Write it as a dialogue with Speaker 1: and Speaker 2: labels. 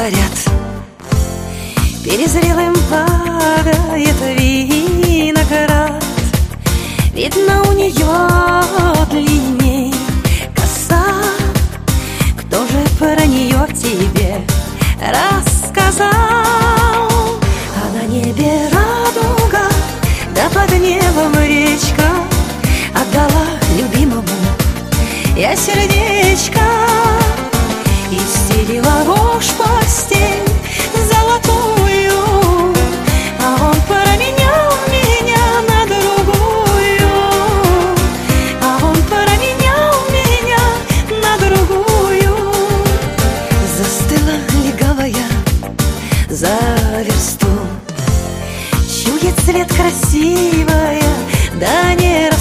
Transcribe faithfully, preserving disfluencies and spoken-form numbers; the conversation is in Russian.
Speaker 1: говорят, перезрелым падает виноград. Видно, у нее длинней коса. Кто же про нее тебе рассказал? А на небе радуга, да под небом речка. Отдала любимому я сердечко и стелила рожь постель золотую, а он променял меня на другую, а он променял меня на другую. Застыла легавая за версту, чует цвет красивая, да не